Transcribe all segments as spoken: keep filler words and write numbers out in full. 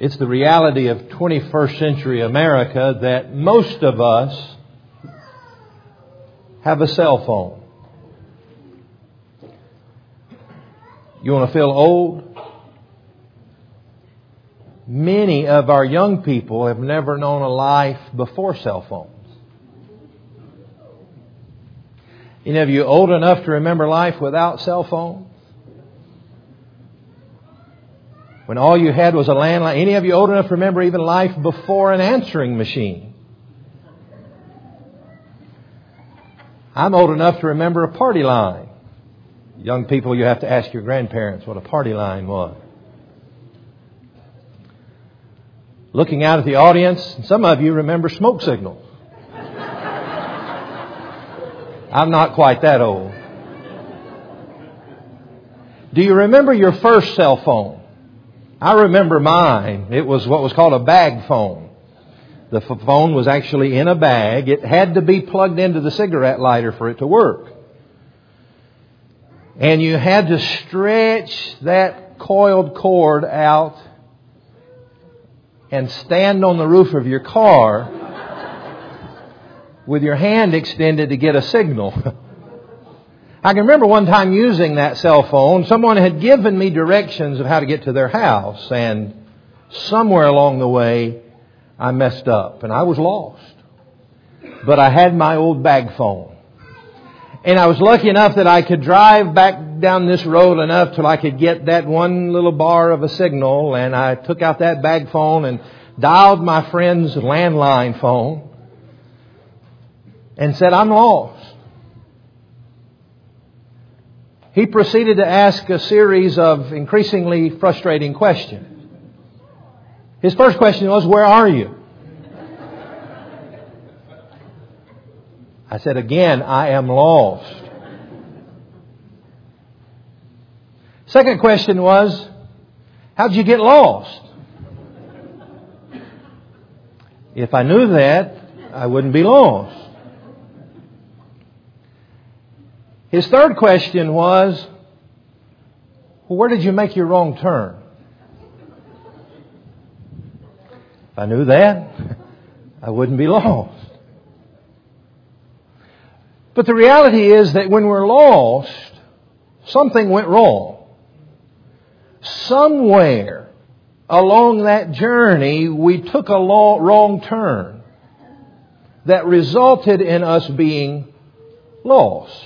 It's the reality of twenty-first century America that most of us have a cell phone. You want to feel old? Many of our young people have never known a life before cell phones. Any of you old enough to remember life without cell phones? When all you had was a landline. Any of you old enough to remember even life before an answering machine? I'm old enough to remember a party line. Young people, you have to ask your grandparents what a party line was. Looking out at the audience, some of you remember smoke signals. I'm not quite that old. Do you remember your first cell phone? I remember mine. It was what was called a bag phone. The phone was actually in a bag. It had to be plugged into the cigarette lighter for it to work. And you had to stretch that coiled cord out and stand on the roof of your car with your hand extended to get a signal. I can remember one time using that cell phone. Someone had given me directions of how to get to their house, and somewhere along the way I messed up and I was lost. But I had my old bag phone. And I was lucky enough that I could drive back down this road enough till I could get that one little bar of a signal, and I took out that bag phone and dialed my friend's landline phone and said, "I'm lost." He proceeded to ask a series of increasingly frustrating questions. His first question was, "Where are you?" I said, "Again, I am lost." Second question was, "How'd you get lost?" If I knew that, I wouldn't be lost. His third question was, "Well, where did you make your wrong turn?" If I knew that, I wouldn't be lost. But the reality is that when we're lost, something went wrong. Somewhere along that journey, we took a wrong turn that resulted in us being lost.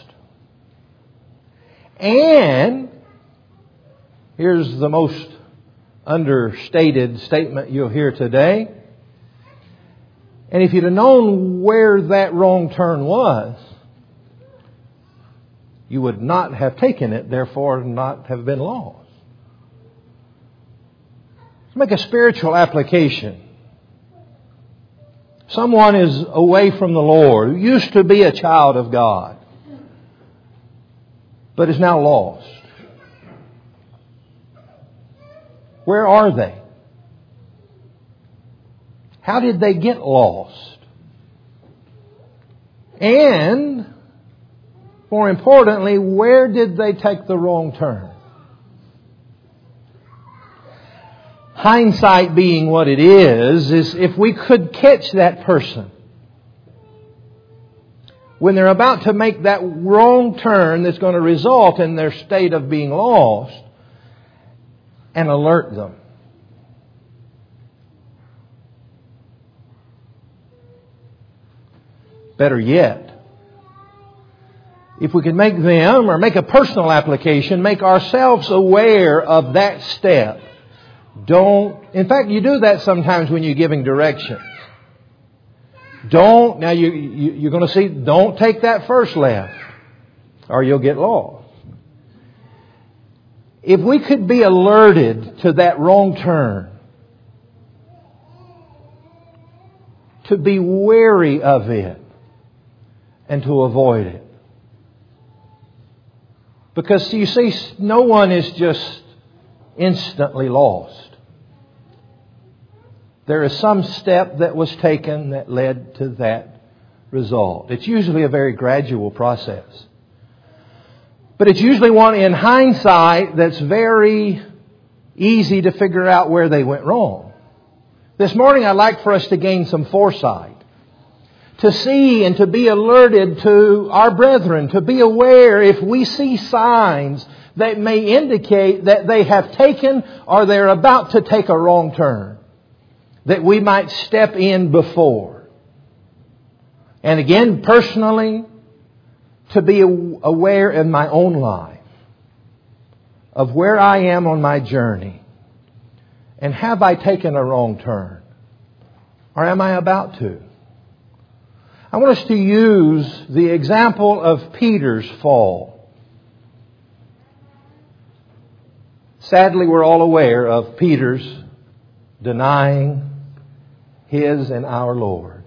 And here's the most understated statement you'll hear today. And if you'd have known where that wrong turn was, you would not have taken it, therefore not have been lost. Let's make a spiritual application. Someone is away from the Lord, who used to be a child of God, but is now lost. Where are they? How did they get lost? And, more importantly, where did they take the wrong turn? Hindsight being what it is, is if we could catch that person when they're about to make that wrong turn that's going to result in their state of being lost, and alert them. Better yet, if we could make them, or make a personal application, make ourselves aware of that step. Don't, in fact, you do that sometimes when you're giving directions. Don't, now you, you, you're going to see, don't take that first left or you'll get lost. If we could be alerted to that wrong turn, to be wary of it and to avoid it. Because you see, no one is just instantly lost. There is some step that was taken that led to that result. It's usually a very gradual process. But it's usually one in hindsight that's very easy to figure out where they went wrong. This morning I'd like for us to gain some foresight, to see and to be alerted to our brethren, to be aware if we see signs that may indicate that they have taken or they're about to take a wrong turn, that we might step in before. And again, personally, to be aware in my own life of where I am on my journey. And have I taken a wrong turn? Or am I about to? I want us to use the example of Peter's fall. Sadly, we're all aware of Peter's denying his and our Lord.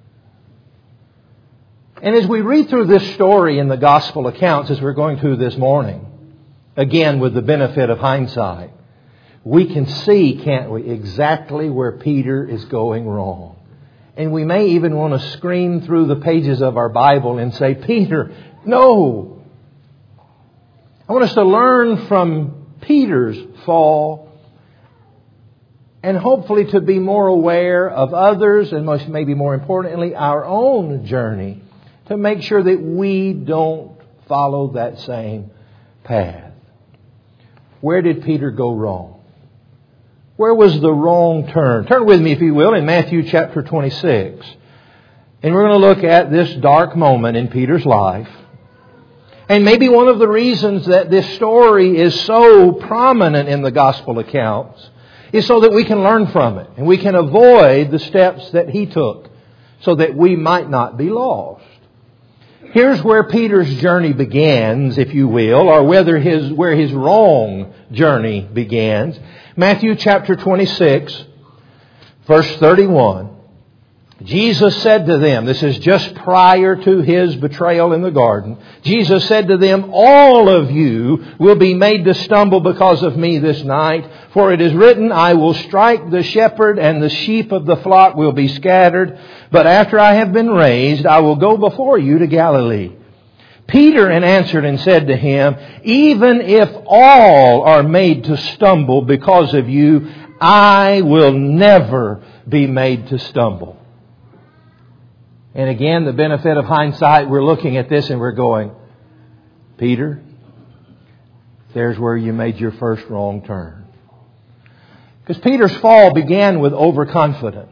And as we read through this story in the gospel accounts, as we're going through this morning, again with the benefit of hindsight, we can see, can't we, exactly where Peter is going wrong. And we may even want to scream through the pages of our Bible and say, Peter, no! I want us to learn from Peter's fall and hopefully to be more aware of others and most maybe more importantly our own journey to make sure that we don't follow that same path. Where did Peter go wrong? Where was the wrong turn? Turn with me, if you will, in Matthew chapter twenty-six. And we're going to look at this dark moment in Peter's life. And maybe one of the reasons that this story is so prominent in the gospel accounts is so that we can learn from it. And we can avoid the steps that he took so that we might not be lost. Here's where Peter's journey begins, if you will, or whether his where his wrong journey begins. Matthew chapter twenty-six, verse thirty-one. Jesus said to them, this is just prior to His betrayal in the garden. Jesus said to them, all of you will be made to stumble because of me this night. For it is written, I will strike the shepherd and the sheep of the flock will be scattered. But after I have been raised, I will go before you to Galilee. Peter answered and said to him, even if all are made to stumble because of you, I will never be made to stumble. And again, the benefit of hindsight, we're looking at this and we're going, Peter, there's where you made your first wrong turn. Because Peter's fall began with overconfidence.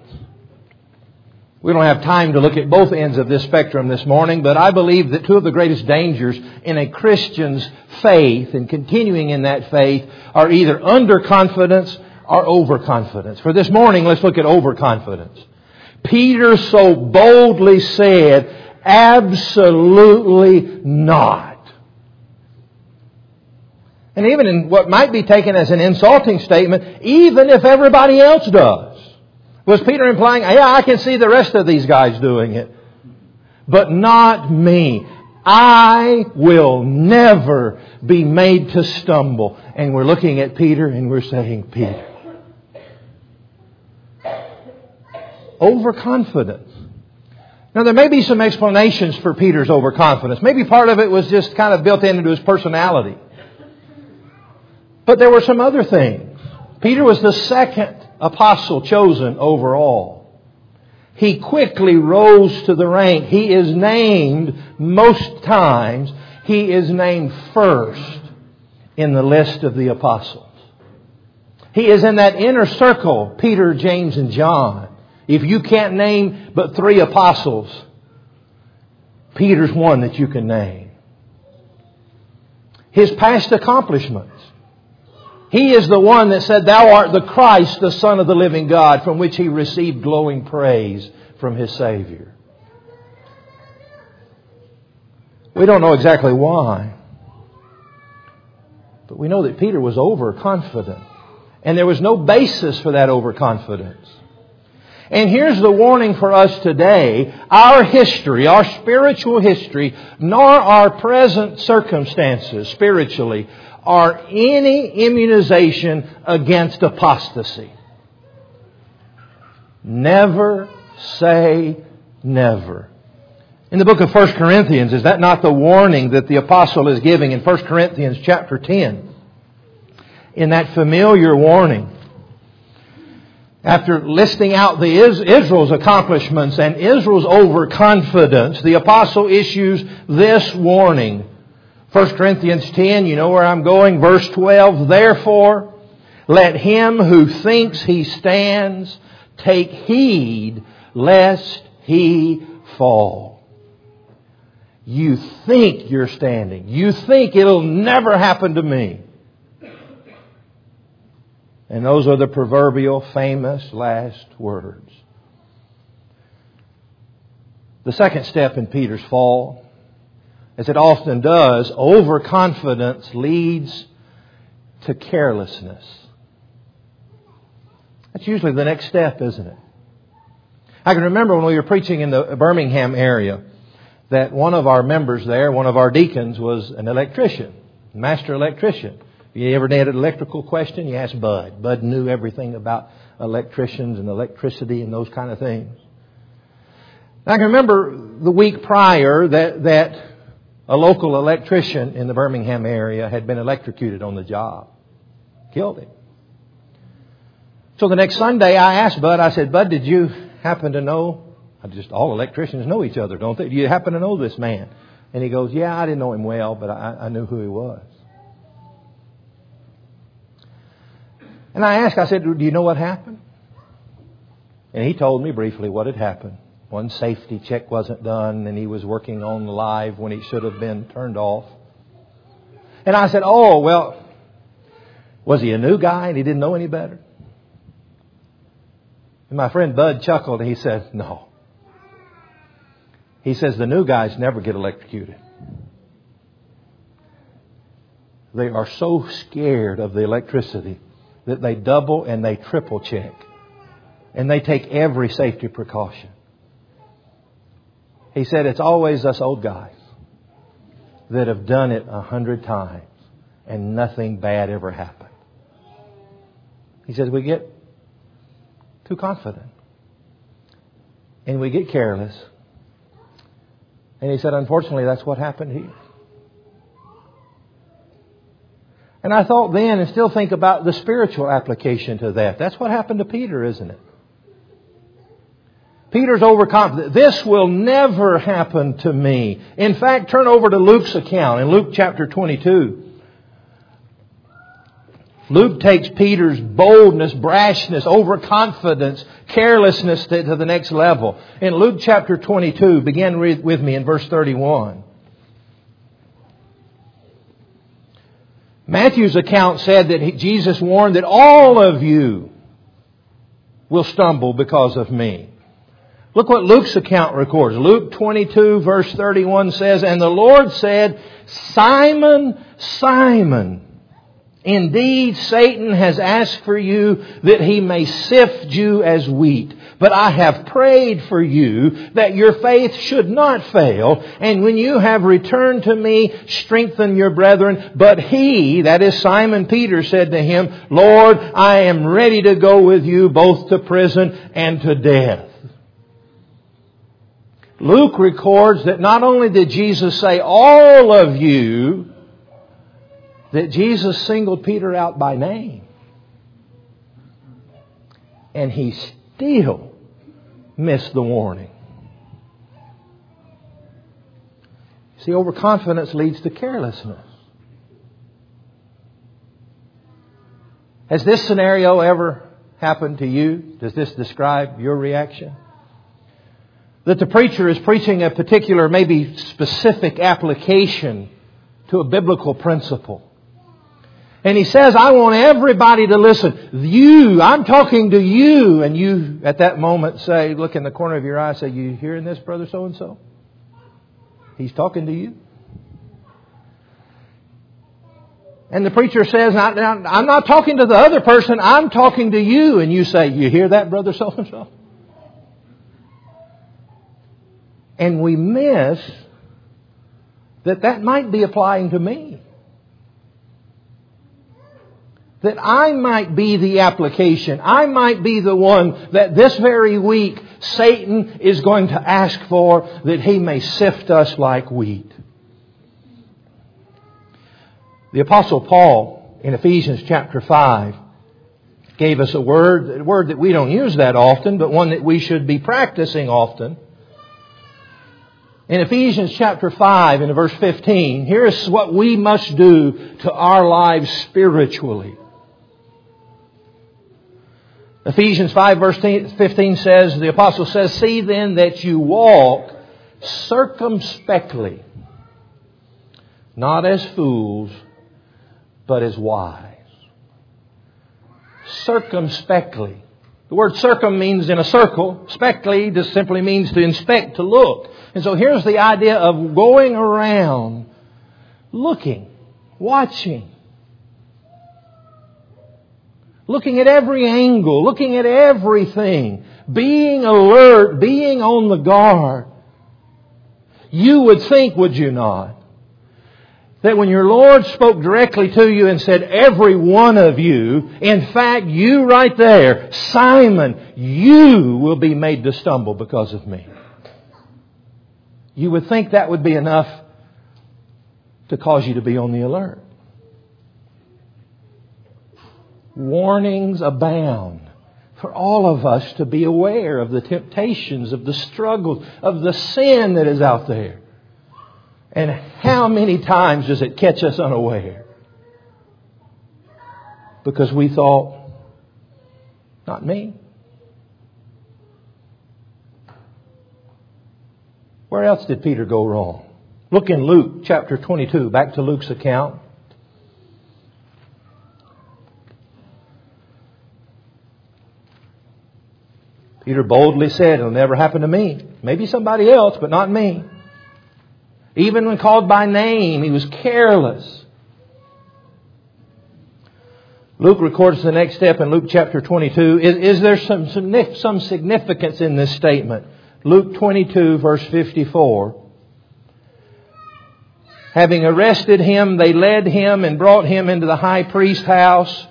We don't have time to look at both ends of this spectrum this morning, but I believe that two of the greatest dangers in a Christian's faith and continuing in that faith are either underconfidence or overconfidence. For this morning, let's look at overconfidence. Peter so boldly said, absolutely not. And even in what might be taken as an insulting statement, even if everybody else does. Was Peter implying, yeah, I can see the rest of these guys doing it, but not me. I will never be made to stumble. And we're looking at Peter and we're saying, Peter, overconfidence. Now, there may be some explanations for Peter's overconfidence. Maybe part of it was just kind of built into his personality. But there were some other things. Peter was the second apostle chosen overall. He quickly rose to the rank. He is named most times, he is named first in the list of the apostles. He is in that inner circle, Peter, James, and John. If you can't name but three apostles, Peter's one that you can name. His past accomplishments. He is the one that said, Thou art the Christ, the Son of the living God, from which he received glowing praise from his Savior. We don't know exactly why, but we know that Peter was overconfident. And there was no basis for that overconfidence. And here's the warning for us today. Our history, our spiritual history, nor our present circumstances spiritually are any immunization against apostasy. Never say never. In the book of First Corinthians, is that not the warning that the apostle is giving in First Corinthians chapter ten? In that familiar warning. After listing out the Israel's accomplishments and Israel's overconfidence, the apostle issues this warning. First Corinthians ten, you know where I'm going, verse twelve. Therefore, let him who thinks he stands take heed lest he fall. You think you're standing. You think it'll never happen to me. And those are the proverbial famous last words. The second step in Peter's fall, as it often does, overconfidence leads to carelessness. That's usually the next step, isn't it? I can remember when we were preaching in the Birmingham area that one of our members there, one of our deacons, was an electrician, master electrician. If you ever had an electrical question, you asked Bud. Bud knew everything about electricians and electricity and those kind of things. I can remember the week prior that, that a local electrician in the Birmingham area had been electrocuted on the job. Killed him. So the next Sunday I asked Bud, I said, Bud, did you happen to know? I just all electricians know each other, don't they? Do you happen to know this man? And he goes, yeah, I didn't know him well, but I, I knew who he was. And I asked, I said, do you know what happened? And he told me briefly what had happened. One safety check wasn't done, and he was working on live when he should have been turned off. And I said, oh, well, was he a new guy and he didn't know any better? And my friend Bud chuckled and he said, no. He says the new guys never get electrocuted. They are so scared of the electricity that they double and they triple check. And they take every safety precaution. He said it's always us old guys that have done it a hundred times and nothing bad ever happened. He says we get too confident. And we get careless. And he said, unfortunately, that's what happened here. And I thought then, and still think about the spiritual application to that. That's what happened to Peter, isn't it? Peter's overconfident. This will never happen to me. In fact, turn over to Luke's account in Luke chapter twenty-two. Luke takes Peter's boldness, brashness, overconfidence, carelessness to, to the next level. In Luke chapter twenty-two, begin read with me in verse thirty-one. Matthew's account said that he, Jesus warned that all of you will stumble because of me. Look what Luke's account records. Luke twenty-two verse thirty-one says, and the Lord said, Simon, Simon, indeed Satan has asked for you that he may sift you as wheat. But I have prayed for you that your faith should not fail. And when you have returned to me, strengthen your brethren. But he, that is Simon Peter, said to him, Lord, I am ready to go with you both to prison and to death. Luke records that not only did Jesus say, all of you, that Jesus singled Peter out by name. And he still missed the warning. See, overconfidence leads to carelessness. Has this scenario ever happened to you? Does this describe your reaction? That the preacher is preaching a particular, maybe specific application to a biblical principle. And he says, I want everybody to listen. You, I'm talking to you. And you, at that moment, say, look in the corner of your eye, say, you hearing this, brother so-and-so? He's talking to you. And the preacher says, I'm not talking to the other person, I'm talking to you. And you say, you hear that, brother so-and-so? And we miss that that might be applying to me. That I might be the application. I might be the one that this very week Satan is going to ask for, that he may sift us like wheat. The Apostle Paul in Ephesians chapter five gave us a word, a word that we don't use that often, but one that we should be practicing often. In Ephesians chapter five and verse fifteen, here's what we must do to our lives spiritually. Ephesians five verse fifteen says, the apostle says, "See then that you walk circumspectly, not as fools, but as wise." Circumspectly. The word circum means in a circle. Spectly just simply means to inspect, to look. And so here's the idea of going around, looking, watching, looking at every angle, looking at everything, being alert, being on the guard. You would think, would you not, that when your Lord spoke directly to you and said, "Every one of you," in fact, you right there, "Simon, you will be made to stumble because of me." You would think that would be enough to cause you to be on the alert. Warnings abound for all of us to be aware of the temptations, of the struggles, of the sin that is out there. And how many times does it catch us unaware? Because we thought, not me. Where else did Peter go wrong? Look in Luke chapter twenty-two, back to Luke's account. Peter boldly said, "It'll never happen to me. Maybe somebody else, but not me." Even when called by name, he was careless. Luke records the next step in Luke chapter twenty-two. Is, is there some, some significance in this statement? Luke twenty-two verse fifty-four. "Having arrested him, they led him and brought him into the high priest's house.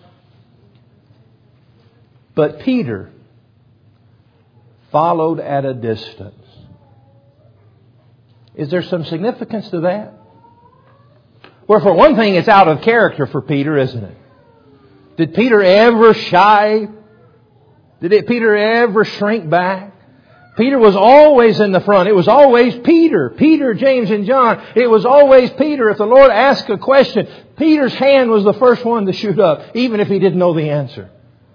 But Peter followed at a distance." Is there some significance to that? Well, for one thing, it's out of character for Peter, isn't it? Did Peter ever shy? Did it, Peter ever shrink back? Peter was always in the front. It was always Peter. Peter, James, and John. It was always Peter. If the Lord asked a question, Peter's hand was the first one to shoot up, even if he didn't know the answer.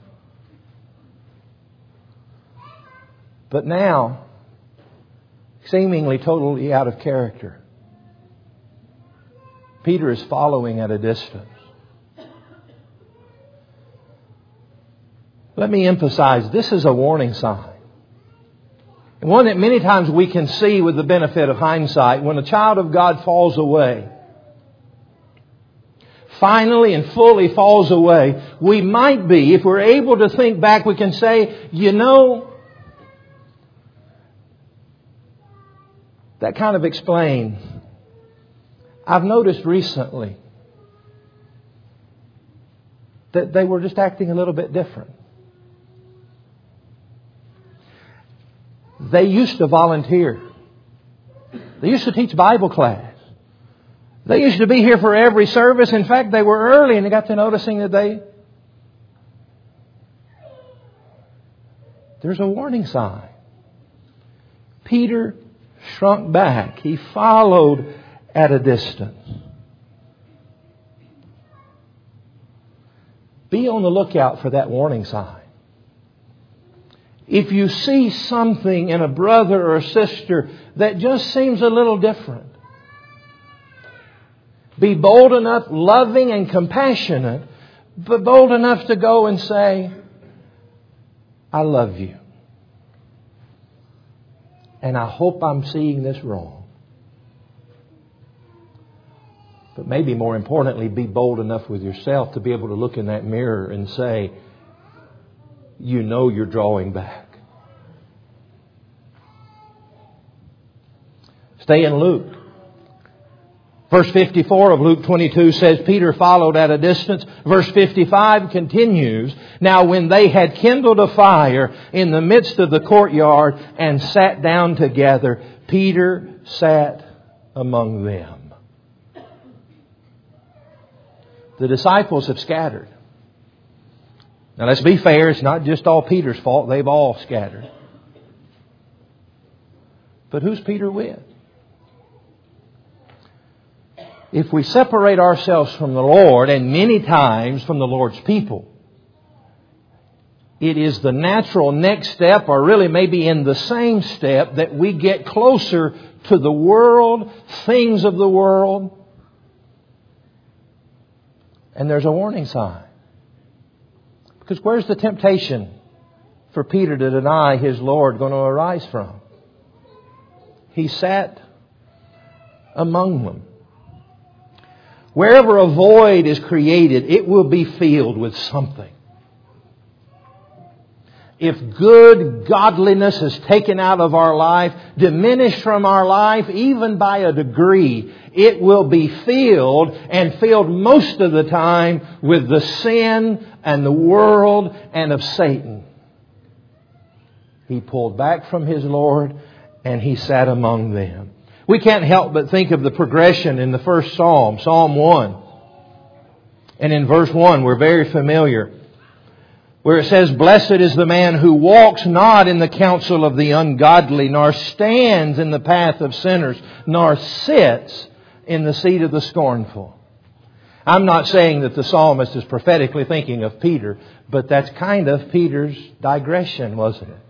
But now, seemingly totally out of character, Peter is following at a distance. Let me emphasize, this is a warning sign. And one that many times we can see with the benefit of hindsight. When a child of God falls away, finally and fully falls away, we might be, if we're able to think back, we can say, you know, that kind of explains. I've noticed recently that they were just acting a little bit different. They used to volunteer. They used to teach Bible class. They used to be here for every service. In fact, they were early and they got to noticing that they... There's a warning sign. Peter shrunk back. He followed at a distance. Be on the lookout for that warning sign. If you see something in a brother or a sister that just seems a little different, be bold enough, loving and compassionate, but bold enough to go and say, I love you. And I hope I'm seeing this wrong. But maybe more importantly, be bold enough with yourself to be able to look in that mirror and say, you know you're drawing back. Stay in Luke. Verse fifty-four of Luke twenty-two says, Peter followed at a distance. Verse fifty-five continues, now when they had kindled a fire in the midst of the courtyard and sat down together, Peter sat among them. The disciples have scattered. Now let's be fair, it's not just all Peter's fault. They've all scattered. But who's Peter with? If we separate ourselves from the Lord, and many times from the Lord's people, it is the natural next step, or really maybe in the same step, that we get closer to the world, things of the world. And there's a warning sign. Because where's the temptation for Peter to deny his Lord going to arise from? He sat among them. Wherever a void is created, it will be filled with something. If good godliness is taken out of our life, diminished from our life, even by a degree, it will be filled, and filled most of the time, with the sin and the world and of Satan. He pulled back from his Lord and he sat among them. We can't help but think of the progression in the first Psalm, Psalm one. And in verse one, we're very familiar, where it says, "Blessed is the man who walks not in the counsel of the ungodly, nor stands in the path of sinners, nor sits in the seat of the scornful." I'm not saying that the psalmist is prophetically thinking of Peter, but that's kind of Peter's digression, wasn't it?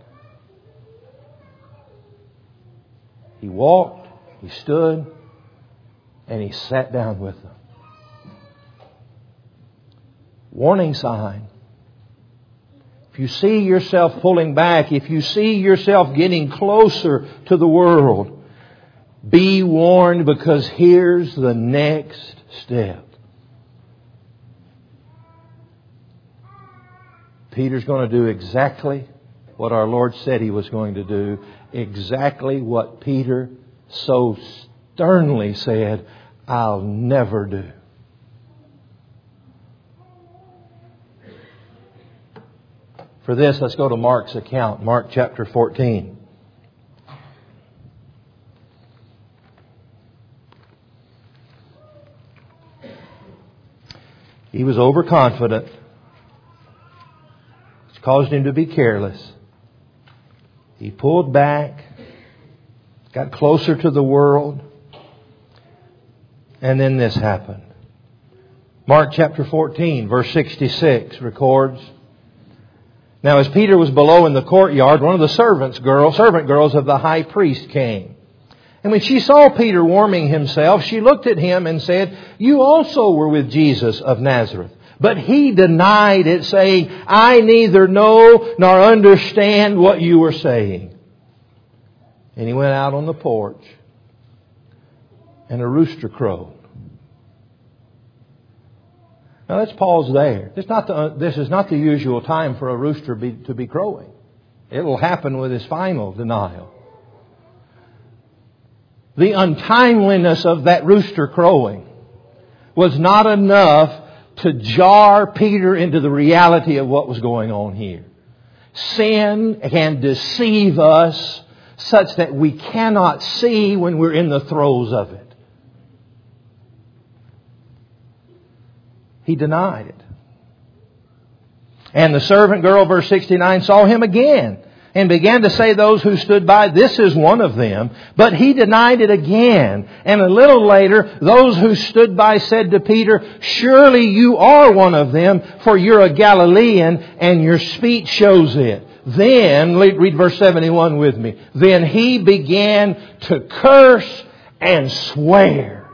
He walked, he stood, and he sat down with them. Warning sign. If you see yourself pulling back, if you see yourself getting closer to the world, be warned, because here's the next step. Peter's going to do exactly what our Lord said He was going to do. Exactly what Peter so sternly said, "I'll never do." For this, let's go to Mark's account. Mark chapter fourteen. He was overconfident. It's caused him to be careless. He pulled back, got closer to the world, and then this happened. Mark chapter fourteen, verse sixty-six records, "Now as Peter was below in the courtyard, one of the servants girl, servant girls of the high priest came. And when she saw Peter warming himself, she looked at him and said, 'You also were with Jesus of Nazareth.' But he denied it, saying, 'I neither know nor understand what you are saying.' And he went out on the porch, and a rooster crowed." Now let's pause there. This is not the, this is not the usual time for a rooster be, to be crowing. It will happen with his final denial. The untimeliness of that rooster crowing was not enough to jar Peter into the reality of what was going on here. Sin can deceive us such that we cannot see when we're in the throes of it. He denied it. And the servant girl, verse sixty-nine, saw him again and began to say to those who stood by, "This is one of them." But he denied it again. And a little later, those who stood by said to Peter, "Surely you are one of them, for you're a Galilean, and your speech shows it." Then, read verse seventy-one with me. "Then he began to curse and swear."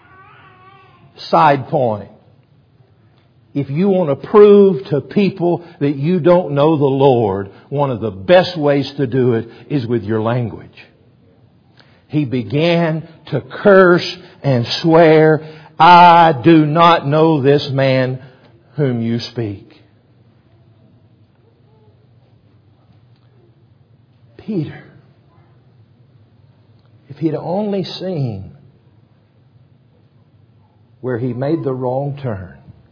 Side point. If you want to prove to people that you don't know the Lord, one of the best ways to do it is with your language. He began to curse and swear, "I do not know this man whom you speak." Peter, if he'd only seen where he made the wrong turn,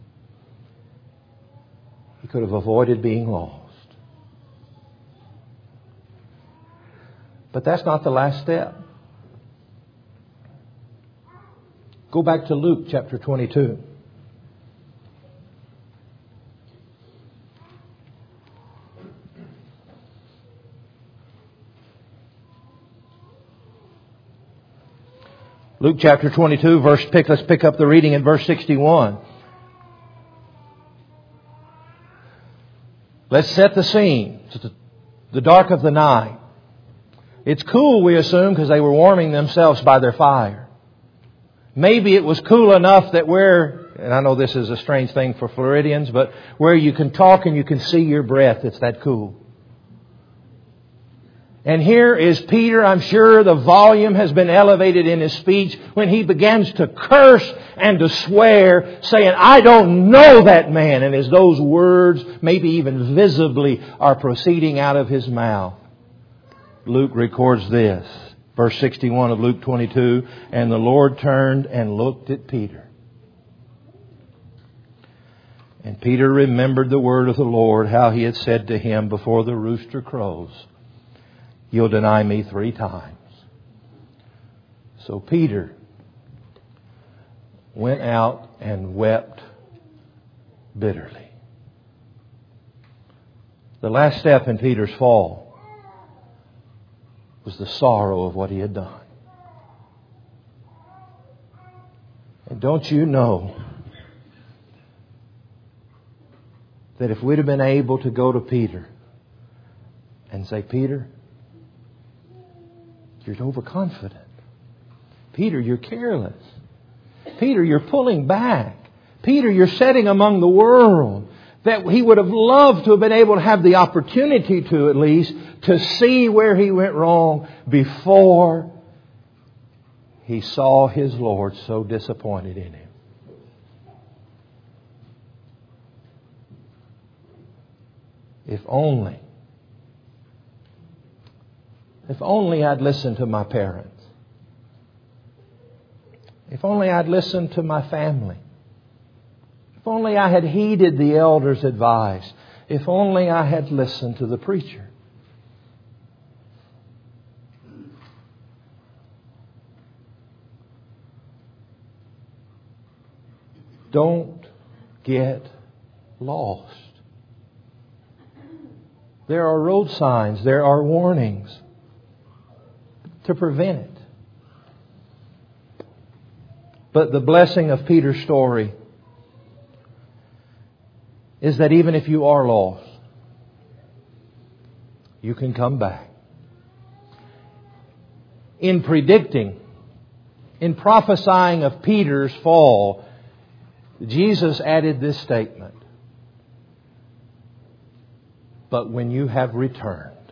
he could have avoided being lost. But that's not the last step. Go back to Luke chapter twenty-two. Luke chapter twenty-two, verse pick. Let's pick up the reading in verse sixty-one. Let's set the scene. It's the dark of the night. It's cool, we assume, because they were warming themselves by their fire. Maybe it was cool enough that where, and I know this is a strange thing for Floridians, but where you can talk and you can see your breath, it's that cool. And here is Peter. I'm sure the volume has been elevated in his speech when he begins to curse and to swear, saying, I don't know that man. And as those words, maybe even visibly, are proceeding out of his mouth, Luke records this. Verse sixty-one of Luke twenty-two, and the Lord turned and looked at Peter. And Peter remembered the word of the Lord, how He had said to him, before the rooster crows, you'll deny me three times. So Peter went out and wept bitterly. The last step in Peter's fall was the sorrow of what he had done. And don't you know that if we'd have been able to go to Peter and say, Peter, you're overconfident. Peter, you're careless. Peter, you're pulling back. Peter, you're setting among the world. That he would have loved to have been able to have the opportunity to, at least, to see where he went wrong before he saw his Lord so disappointed in him. If only, if only I'd listened to my parents. If only I'd listened to my family. If only I had heeded the elder's advice. If only I had listened to the preacher. Don't get lost. There are road signs. There are warnings to prevent it. But the blessing of Peter's story is that even if you are lost, you can come back. In predicting, in prophesying of Peter's fall, Jesus added this statement. But when you have returned,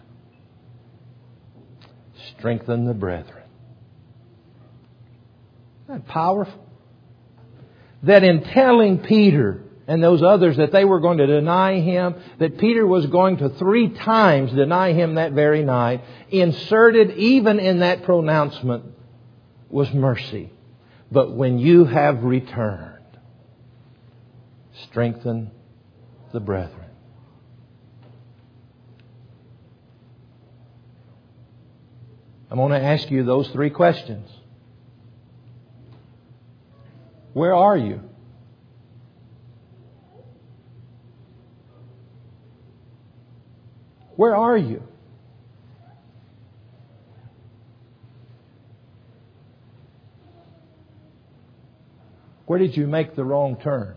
strengthen the brethren. Isn't that powerful? That in telling Peter and those others that they were going to deny Him, that Peter was going to three times deny Him that very night, inserted even in that pronouncement was mercy. But when you have returned, strengthen the brethren. I'm going to ask you those three questions. Where are you? Where are you? Where did you make the wrong turn?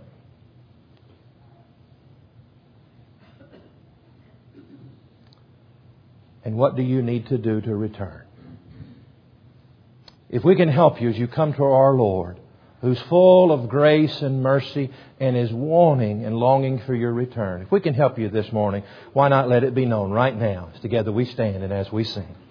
And what do you need to do to return? If we can help you as you come to our Lord, who's full of grace and mercy and is wanting and longing for your return. If we can help you this morning, why not let it be known right now as together we stand and as we sing.